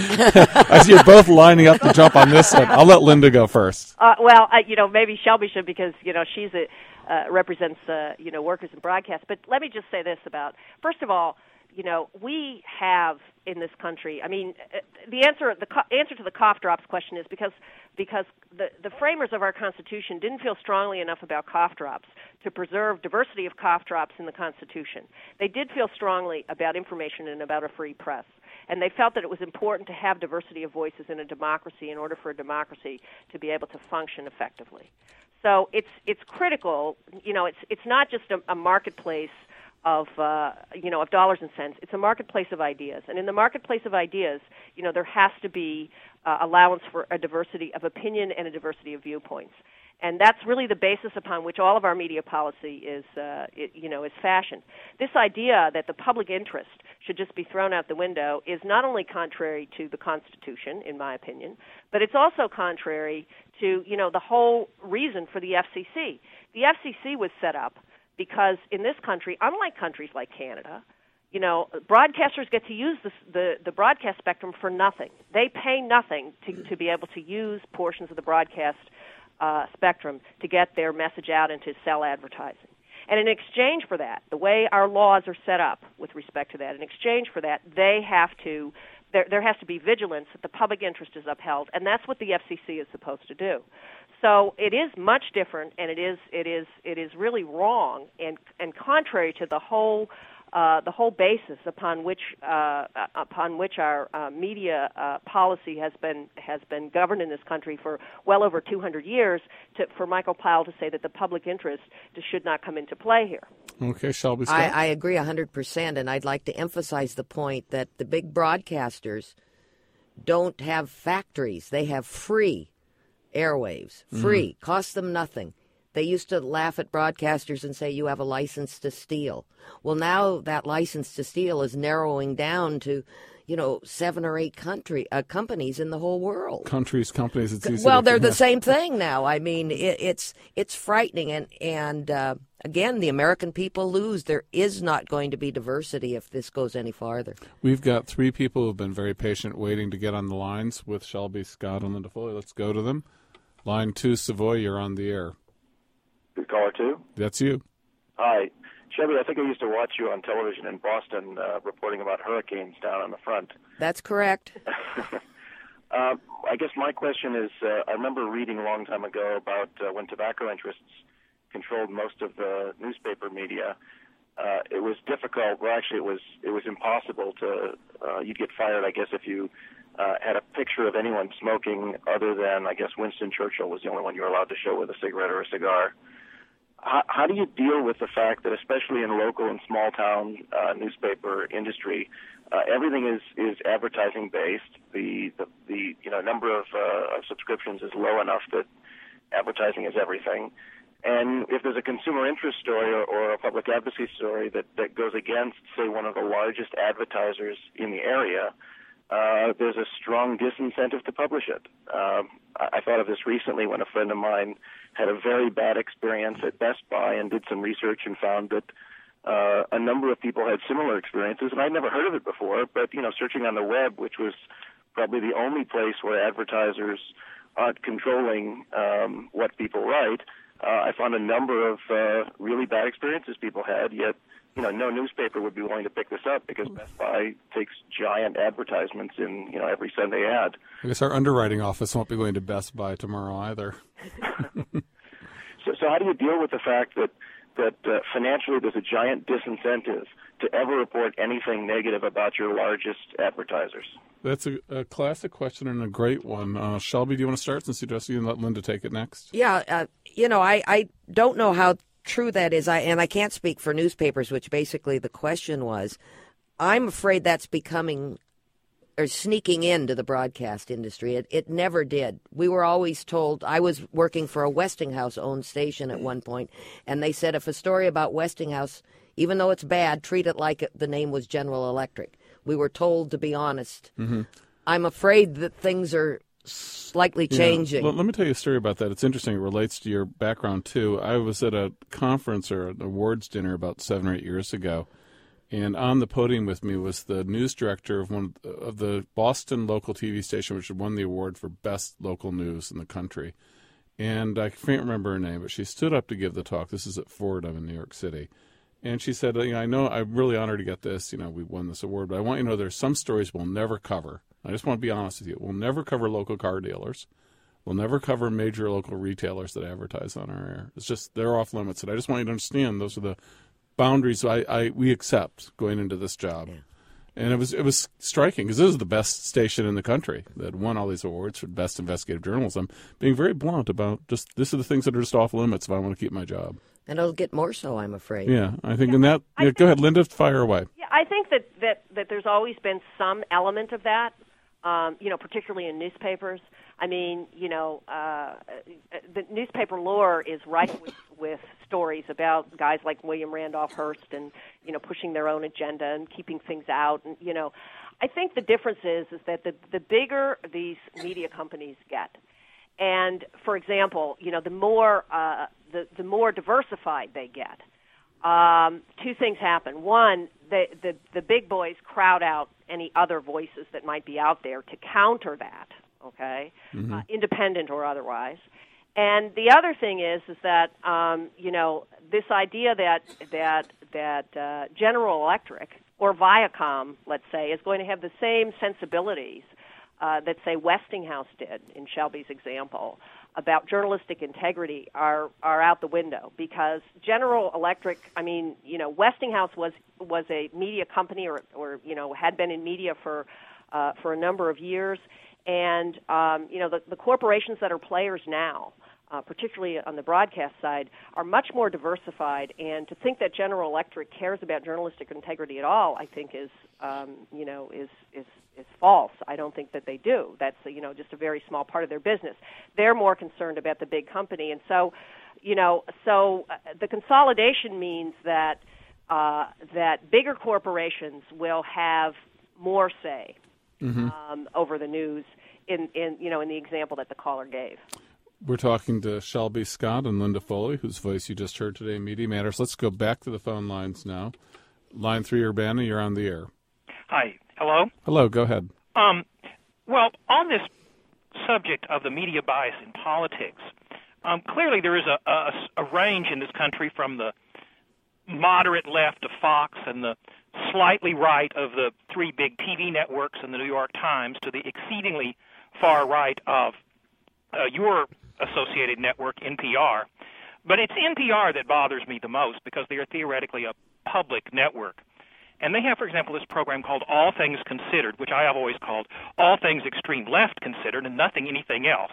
I see you're both lining up to jump on this one. I'll let Linda go first. Uh, well, I, you know, maybe Shelby should because you know she's a uh, represents uh, you know workers in broadcast. But let me just say this about first of all, you know, we have in this country. I mean, the answer the co- answer to the cough drops question is because because the the framers of our Constitution didn't feel strongly enough about cough drops to preserve diversity of cough drops in the Constitution. They did feel strongly about information and about a free press. And they felt that it was important to have diversity of voices in a democracy in order for a democracy to be able to function effectively. So it's it's critical. You know, it's it's not just a, a marketplace of uh, you know of dollars and cents. It's a marketplace of ideas, and in the marketplace of ideas, you know, there has to be uh, allowance for a diversity of opinion and a diversity of viewpoints. And that's really the basis upon which all of our media policy is, uh, it, you know, is fashioned. This idea that the public interest should just be thrown out the window is not only contrary to the Constitution, in my opinion, but it's also contrary to, you know, the whole reason for the F C C. The F C C was set up because in this country, unlike countries like Canada, you know, broadcasters get to use the, the, the broadcast spectrum for nothing. They pay nothing to, to be able to use portions of the broadcast Uh, spectrum to get their message out and to sell advertising. And in exchange for that, the way our laws are set up with respect to that, in exchange for that, they have to, there, there has to be vigilance that the public interest is upheld, and that's what the F C C is supposed to do. So it is much different, and it is, it is, it is really wrong and, and contrary to the whole Uh, the whole basis upon which uh, upon which our uh, media uh, policy has been has been governed in this country for well over two hundred years. To, for Michael Powell to say that the public interest should not come into play here. Okay, Shelby Scott. I, I agree one hundred percent, and I'd like to emphasize the point that the big broadcasters don't have factories. They have free airwaves, free, mm-hmm. costs them nothing. They used to laugh at broadcasters and say, you have a license to steal. Well, now that license to steal is narrowing down to, you know, seven or eight country uh, companies in the whole world. Countries, companies, it's easy. Well, they're the same thing now. I mean, it, it's it's frightening. And, and uh, again, the American people lose. There is not going to be diversity if this goes any farther. We've got three people who have been very patient waiting to get on the lines with Shelby Scott and Linda Foley. Let's go to them. Line two, Savoy, you're on the air. Good caller, two? That's you. Hi. Shelby, I think I used to watch you on television in Boston uh, reporting about hurricanes down on the front. That's correct. uh, I guess my question is, uh, I remember reading a long time ago about uh, when tobacco interests controlled most of the newspaper media. Uh, it was difficult. Well, actually, it was it was impossible to. Uh, you'd get fired, I guess, if you uh, had a picture of anyone smoking other than, I guess, Winston Churchill was the only one you were allowed to show with a cigarette or a cigar. How, how do you deal with the fact that, especially in local and small town uh, newspaper industry, uh, everything is, is advertising based? The, the the you know number of, uh, of subscriptions is low enough that advertising is everything. And if there's a consumer interest story or, or a public advocacy story that, that goes against, say, one of the largest advertisers in the area, uh, there's a strong disincentive to publish it. Uh, I, I thought of this recently when a friend of mine had a very bad experience at Best Buy and did some research and found that uh, a number of people had similar experiences, and I'd never heard of it before, but, you know, searching on the web, which was probably the only place where advertisers aren't controlling um, what people write, uh, I found a number of uh, really bad experiences people had, yet, you know, no newspaper would be willing to pick this up because Best Buy takes giant advertisements in, you know, every Sunday ad. I guess our underwriting office won't be going to Best Buy tomorrow either. so, so how do you deal with the fact that that uh, financially there's a giant disincentive to ever report anything negative about your largest advertisers? That's a, a classic question and a great one. Uh, Shelby, do you want to start since you just you and let Linda take it next? Yeah, uh, you know, I, I don't know how true that is, I and I can't speak for newspapers, which basically the question was. I'm afraid that's becoming or sneaking into the broadcast industry. It, it never did. We were always told, I was working for a Westinghouse-owned station at one point, and they said if a story about Westinghouse, even though it's bad, treat it like it, the name was General Electric. We were told to be honest. Mm-hmm. I'm afraid that things are slightly Yeah. changing. Well, let me tell you a story about that. It's interesting. It relates to your background, too. I was at a conference or an awards dinner about seven or eight years ago, and on the podium with me was the news director of one of the Boston local T V station, which had won the award for best local news in the country. And I can't remember her name, but she stood up to give the talk. This is at Fordham in New York City. And she said, you know, I know I'm really honored to get this. You know, we won this award, but I want you to know there's some stories we'll never cover. I just want to be honest with you. We'll never cover local car dealers. We'll never cover major local retailers that advertise on our air. It's just, they're off limits. And I just want you to understand those are the boundaries I, I we accept going into this job. Yeah. And it was it was striking because this is the best station in the country that won all these awards for best investigative journalism. Being very blunt about just, this are the things that are just off limits if I want to keep my job. And it'll get more so, I'm afraid. Yeah, I think yeah, in that, I, I yeah, think, go ahead, Linda, fire away. Yeah, I think that, that, that there's always been some element of that, um, you know, particularly in newspapers. I mean, you know, uh, the newspaper lore is rife with, with stories about guys like William Randolph Hearst and, you know, pushing their own agenda and keeping things out. And, you know, I think the difference is, is that the, the bigger these media companies get, and, for example, you know, the more uh, the, the more diversified they get, um, two things happen. One, the, the, the big boys crowd out any other voices that might be out there to counter that, okay, mm-hmm. uh, independent or otherwise. And the other thing is, is that, um, you know, this idea that, that, that uh, General Electric or Viacom, let's say, is going to have the same sensibilities uh, that, say, Westinghouse did in Shelby's example about journalistic integrity are, are out the window, because General Electric, I mean, you know, Westinghouse was was a media company or, or you know, had been in media for uh, for a number of years. And, um, you know, the, the corporations that are players now, uh, particularly on the broadcast side, are much more diversified. And to think that General Electric cares about journalistic integrity at all, I think is, um, you know, is, is is false. I don't think that they do. That's, you know, just a very small part of their business. They're more concerned about the big company. And so, you know, so uh, the consolidation means that uh, that bigger corporations will have more say mm-hmm. um, over the news in, in, you know, in the example that the caller gave. We're talking to Shelby Scott and Linda Foley, whose voice you just heard today in Media Matters. Let's go back to the phone lines now. Line three, Urbana, you're on the air. Hi. Hello? Hello, go ahead. Um, well, on this subject of the media bias in politics, um, clearly there is a, a, a range in this country from the moderate left of Fox and the slightly right of the three big T V networks and the New York Times to the exceedingly far right of uh, your associated network, N P R. But it's N P R that bothers me the most because they are theoretically a public network. And they have, for example, this program called All Things Considered, which I have always called All Things Extreme Left Considered and nothing anything else.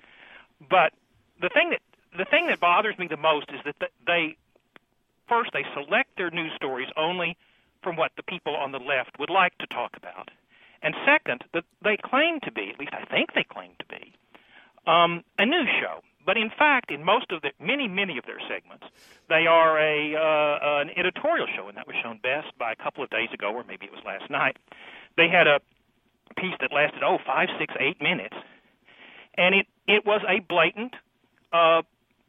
But the thing that the thing that bothers me the most is that they, first, they select their news stories only from what the people on the left would like to talk about. And second, that they claim to be, at least I think they claim to be, um, a news show. But in fact, in most of the, many, many of their segments, they are a uh, an editorial show, and that was shown best by a couple of days ago, or maybe it was last night. They had a piece that lasted, oh, five, six, eight minutes, and it, it was a blatant uh,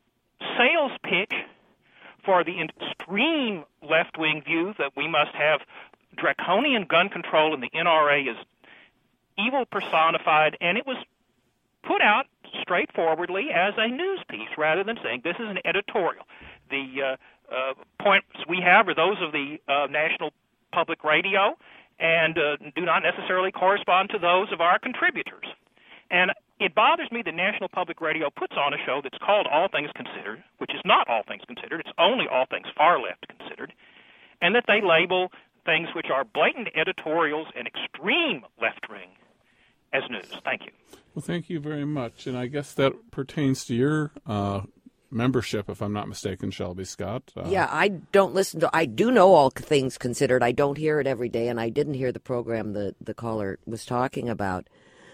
sales pitch for the extreme left-wing view that we must have draconian gun control and the N R A is evil personified, and it was put out straightforwardly as a news piece rather than saying this is an editorial. The uh, uh, points we have are those of the uh, National Public Radio and uh, do not necessarily correspond to those of our contributors. And it bothers me that National Public Radio puts on a show that's called All Things Considered, which is not All Things Considered. It's only All Things Far Left Considered, and that they label things which are blatant editorials and extreme left-wing as news. Thank you. Well, thank you very much. And I guess that pertains to your uh, membership, if I'm not mistaken, Shelby Scott. Uh, yeah, I don't listen to, I do know All Things Considered. I don't hear it every day, and I didn't hear the program the, the caller was talking about.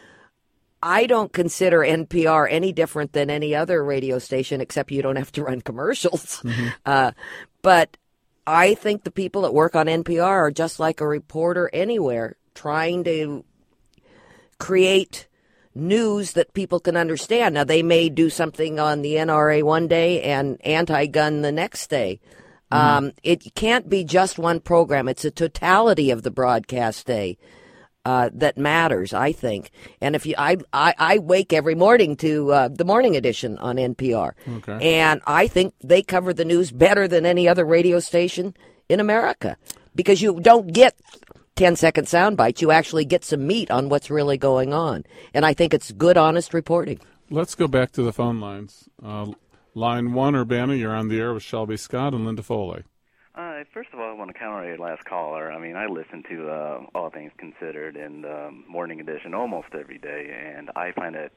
I don't consider N P R any different than any other radio station, except you don't have to run commercials. Mm-hmm. Uh, but I think the people that work on N P R are just like a reporter anywhere, trying to create news that people can understand. Now, they may do something on the N R A one day and anti-gun the next day. Mm-hmm. Um, it can't be just one program. It's a totality of the broadcast day uh, that matters, I think. And if you, I, I, I wake every morning to uh, the morning edition on N P R, okay. and I think they cover the news better than any other radio station in America, because you don't get ten-second sound bites. You actually get some meat on what's really going on. And I think it's good, honest reporting. Let's go back to the phone lines. Uh, line one, Urbana, you're on the air with Shelby Scott and Linda Foley. Uh, first of all, I want to counter your last caller. I mean, I listen to uh, All Things Considered and um, Morning Edition almost every day, and I find it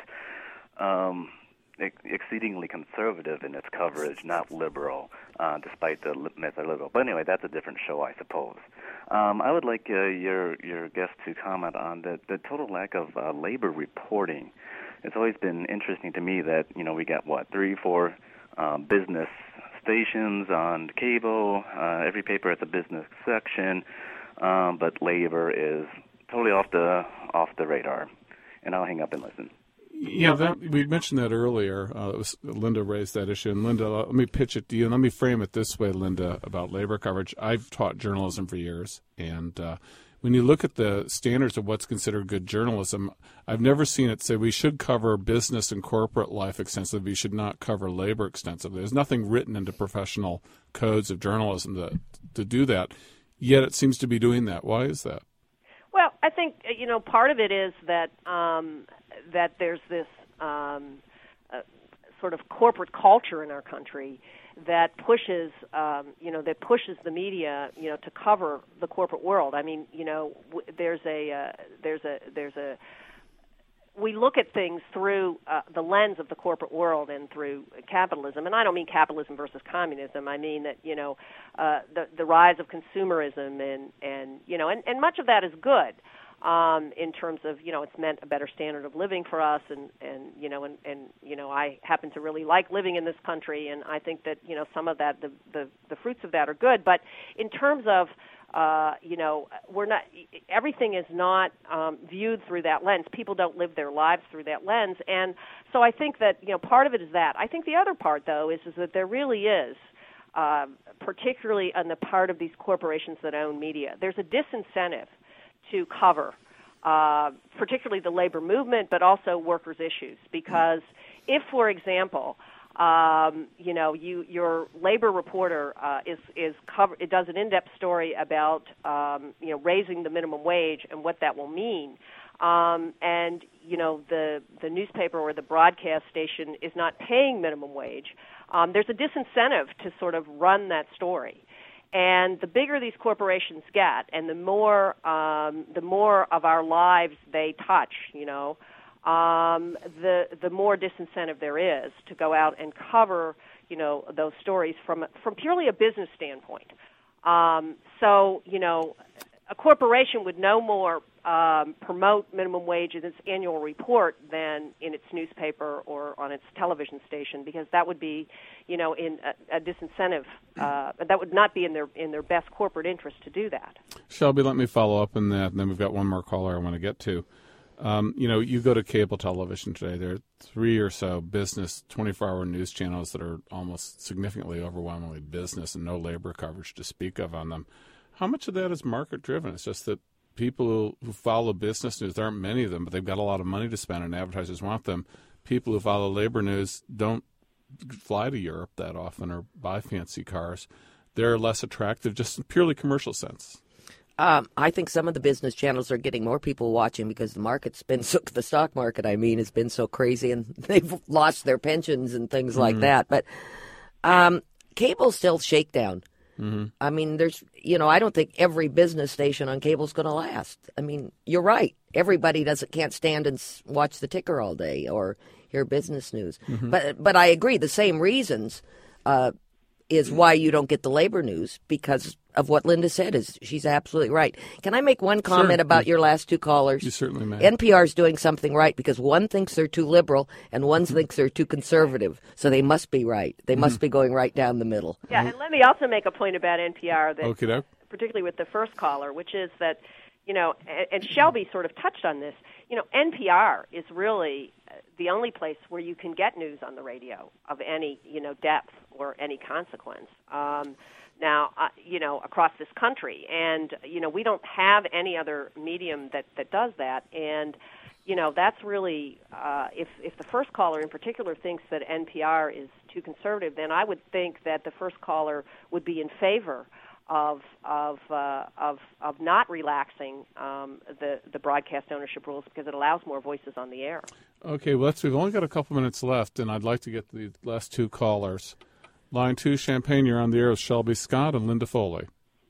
um, ex- exceedingly conservative in its coverage, not liberal, uh, despite the li- myth of liberal. But anyway, that's a different show, I suppose. Um, I would like uh, your your guest to comment on the, the total lack of uh, labor reporting. It's always been interesting to me that, you know, we got, what, three, four um, business stations on cable. Uh, every paper has a business section, um, but labor is totally off the off the radar. And I'll hang up and listen. Yeah, that, we mentioned that earlier. Uh, it was, Linda raised that issue. And Linda, let me pitch it to you. Let me frame it this way, Linda, about labor coverage. I've taught journalism for years, and uh, when you look at the standards of what's considered good journalism, I've never seen it say we should cover business and corporate life extensively. We should not cover labor extensively. There's nothing written into professional codes of journalism to, to do that, yet it seems to be doing that. Why is that? Well, I think, you know, part of it is that um, that there's this um, uh, sort of corporate culture in our country that pushes, um, you know, that pushes the media, you know, to cover the corporate world. I mean, you know, w- there's a uh, there's a there's a we look at things through uh, the lens of the corporate world and through capitalism. And I don't mean capitalism versus communism. I mean that, you know, uh, the the rise of consumerism and, and you know, and, and much of that is good um, in terms of, you know, it's meant a better standard of living for us. And, and you know, and, and, you know, I happen to really like living in this country. And I think that, you know, some of that, the, the, the fruits of that are good. But in terms of, Uh, you know, we're not. Everything is not um, viewed through that lens. People don't live their lives through that lens, and so I think that, you know, part of it is that. I think the other part, though, is is that there really is, uh, particularly on the part of these corporations that own media, there's a disincentive to cover, uh, particularly the labor movement, but also workers' issues, because if, for example, Um, you know, you your labor reporter uh, is is cover. It does an in-depth story about um, you know, raising the minimum wage and what that will mean, um, and you know, the the newspaper or the broadcast station is not paying minimum wage. Um, there's a disincentive to sort of run that story, and the bigger these corporations get, and the more um, the more of our lives they touch, you know. Um, the the more disincentive there is to go out and cover, you know, those stories from from purely a business standpoint. Um, so, you know, a corporation would no more um, promote minimum wage in its annual report than in its newspaper or on its television station, because that would be, you know, in a, a disincentive. Uh, that would not be in their in their best corporate interest to do that. Shelby, let me follow up on that, and then we've got one more caller I want to get to. Um, you know, you go to cable television today, there are three or so business twenty-four hour news channels that are almost significantly overwhelmingly business and no labor coverage to speak of on them. How much of that is market-driven? It's just that people who, who follow business news, there aren't many of them, but they've got a lot of money to spend and advertisers want them. People who follow labor news don't fly to Europe that often or buy fancy cars. They're less attractive just in purely commercial sense. Um, I think some of the business channels are getting more people watching because the market's been so, the stock market, I mean, has been so crazy, and they've lost their pensions and things mm-hmm. like that. But um, cable's still shakedown. Mm-hmm. I mean, there's, you know, I don't think every business station on cable is going to last. I mean, you're right. Everybody doesn't can't stand and watch the ticker all day or hear business news. Mm-hmm. But but I agree. The same reasons uh, is why you don't get the labor news, because of what Linda said. Is she's absolutely right. Can I make one comment sure. about your last two callers? You certainly may. N P R is doing something right because one thinks they're too liberal and one mm-hmm. thinks they're too conservative. So they must be right. They mm-hmm. must be going right down the middle. Yeah, and let me also make a point about N P R that, Okey-doke. particularly with the first caller, which is that, you know, and, and Shelby sort of touched on this. You know, N P R is really the only place where you can get news on the radio of any, you know, depth or any consequence. Um, now, uh, you know, across this country, and you know, we don't have any other medium that, that does that, and you know, that's really uh, if if the first caller in particular thinks that N P R is too conservative, then I would think that the first caller would be in favor of of uh, of of not relaxing um, the the broadcast ownership rules, because it allows more voices on the air. Okay, well, let's, we've only got a couple minutes left, and I'd like to get the last two callers. Line two, Champaign, you're on the air with Shelby Scott and Linda Foley.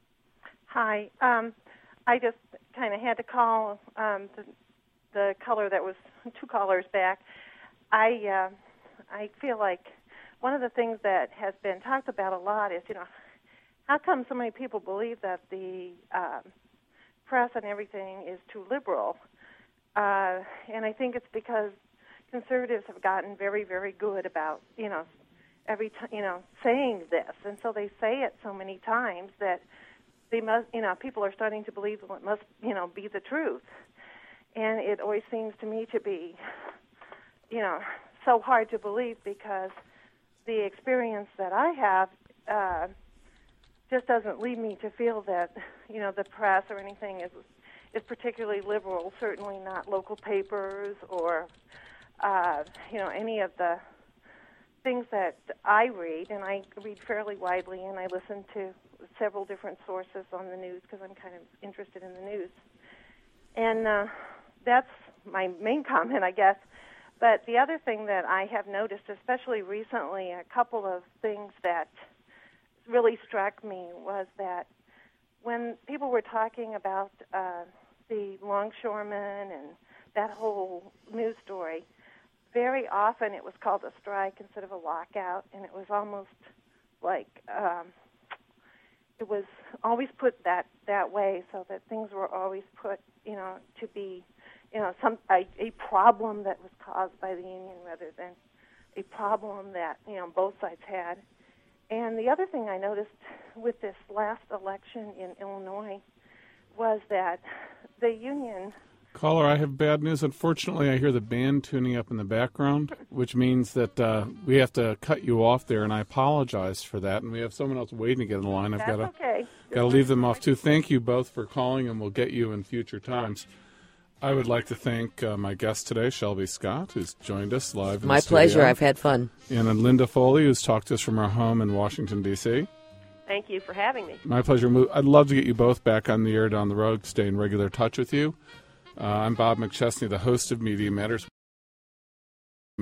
Hi. Um, I just kind of had to call um, the, the caller that was two callers back. I uh, I feel like one of the things that has been talked about a lot is, you know, how come so many people believe that the um, press and everything is too liberal? Uh, and I think it's because conservatives have gotten very, very good about, you know, every time, you know, saying this, and so they say it so many times that they must, you know, people are starting to believe it must, you know, be the truth. And it always seems to me to be, you know, so hard to believe, because the experience that I have uh, just doesn't lead me to feel that, you know, the press or anything is is particularly liberal. Certainly not local papers or, uh, you know, any of the things that I read, and I read fairly widely, and I listen to several different sources on the news because I'm kind of interested in the news. And uh, that's my main comment, I guess. But the other thing that I have noticed, especially recently, a couple of things that really struck me was that when people were talking about uh, the longshoremen and that whole news story, very often it was called a strike instead of a lockout, and it was almost like um, it was always put that, that way, so that things were always put, you know, to be, you know, some a, a problem that was caused by the union rather than a problem that, you know, both sides had. And the other thing I noticed with this last election in Illinois was that the union... Caller, I have bad news. Unfortunately, I hear the band tuning up in the background, which means that uh, we have to cut you off there, and I apologize for that. And we have someone else waiting to get in the line. I've That's got to okay. got to leave them off, too. Thank you both for calling, and we'll get you in future times. I would like to thank uh, my guest today, Shelby Scott, who's joined us live in My the studio. pleasure. I've had fun. And then Linda Foley, who's talked to us from our home in Washington, D C Thank you for having me. My pleasure. I'd love to get you both back on the air down the road, stay in regular touch with you. Uh, I'm Bob McChesney, the host of Media Matters.